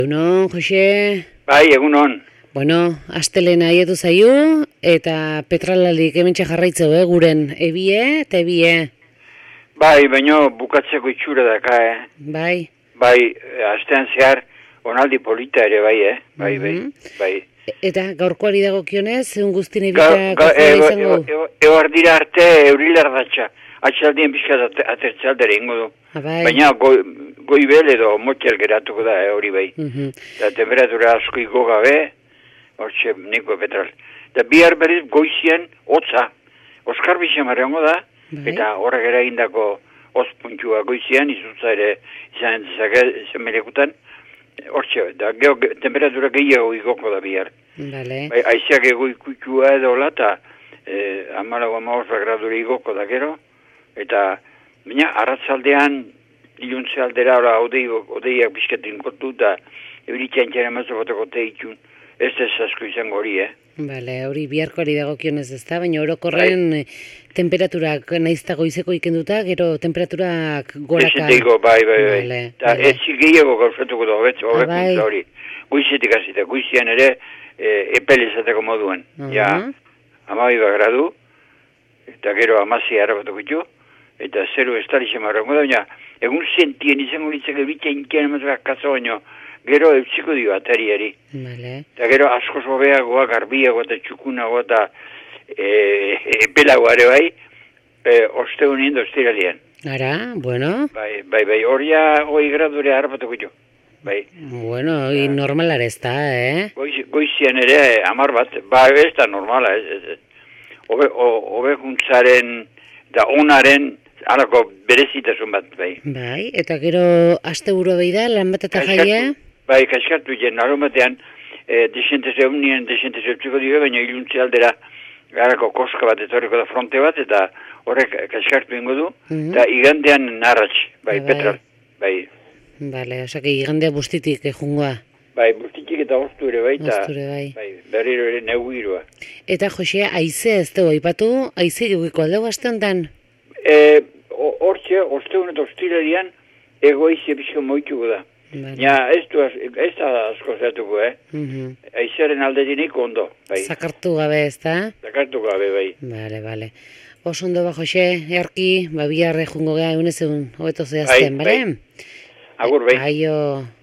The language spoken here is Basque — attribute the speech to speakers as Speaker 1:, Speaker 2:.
Speaker 1: Egunon, Jose.
Speaker 2: Bai, egunon.
Speaker 1: Bueno, astelena haietu zaiu, eta petralalik hementxe jarraitzeu, guren ebie eta ebie.
Speaker 2: Bai, baino bukatzeko itxura daka,
Speaker 1: Bai.
Speaker 2: Bai, astean zehar onaldi polita ere, bai, bai.
Speaker 1: Eta gaurkoari dagokionez, egun guztien ebitako izango?
Speaker 2: Ebar dira arte eurilar datxa. Atxaldien pixkat atertzaldere ingo du.
Speaker 1: Bai.
Speaker 2: Baina goibel edo motxel geratuko da, hori bai. Eta temperatura asko iko gabe, hortxe niko petral. Eta bihar berriz goizien hotza. Oskar bixamarrengo da, eta horrek eragindako hozpuntua goizien, izutza ere izan entzake zenmelekutan. Hortxe, da temperatura gehiago igoko da bihar.
Speaker 1: Bale.
Speaker 2: Bai, aizeak ego ikutxua edo hola, eta 14 gradura igoko da gero. Eta, baina, arratzaldean, iluntze aldera, odeiak bizkatin kotu, eta euritxean txera mazo botako teitxun, ez asko izango hori,
Speaker 1: Bale, hori biharkoari dagokionez ez da, baina orokorren temperaturak naizta goizeko ikenduta, gero temperaturak goraka.
Speaker 2: Ezeteiko, bai. Eta ez gehiago gauzatuko da, hobekuntza hori. Goizetik azita, goizian ere epelezateko moduen. Ja, 12 gradu, eta gero 16 harrapatuko ditu, eta 0 estalixe marrango da, baina egun sentien izango nintzak euritxean inkian emazak kazo baino, gero eutziko dio atariari. Eta gero asko sobeagoa, garbiagoa eta txukunagoa eta epelagoa ere bai, ostegunien doztiralien.
Speaker 1: Ara, bueno.
Speaker 2: Bai, horia 20 gradure harrapatuko ditu. Bai.
Speaker 1: Bueno, normalar ez da,
Speaker 2: Goizian ere 10 bat, ez da normala, Hobekuntzaren da onaren alako berezitasun bat, bai.
Speaker 1: Bai, eta gero asteburu behi da, lan bat eta jaia?
Speaker 2: Bai, kaskartu jen, naron batean, desentez eutxiko dio, baina iluntze aldera garako koska bat etorriko da fronte bat, eta horrek kaskartu ingo du, eta igandean narratx, bai, petral, bai.
Speaker 1: Bale, osake igandea bustitik jungoa.
Speaker 2: Bai, bustitik eta oztu ere bai,
Speaker 1: bai,
Speaker 2: berriro ere neugirua.
Speaker 1: Eta, Jose, aize ez dugu aipatu, aize gugiko aldeu aste honetan?
Speaker 2: Hortxe, ostegun eta ostirarian, egoize pixko moituko da. Ja, ez da asko zeratuko, Aizearen aldetik ondo, bai.
Speaker 1: Zakartu gabe, ez da?
Speaker 2: Zakartu gabe, bai.
Speaker 1: Bale. Oso ondo ba, Jose, earki, biharre jungo geha egun hobeto zehazten, bale?
Speaker 2: Agur, bai.
Speaker 1: Aio.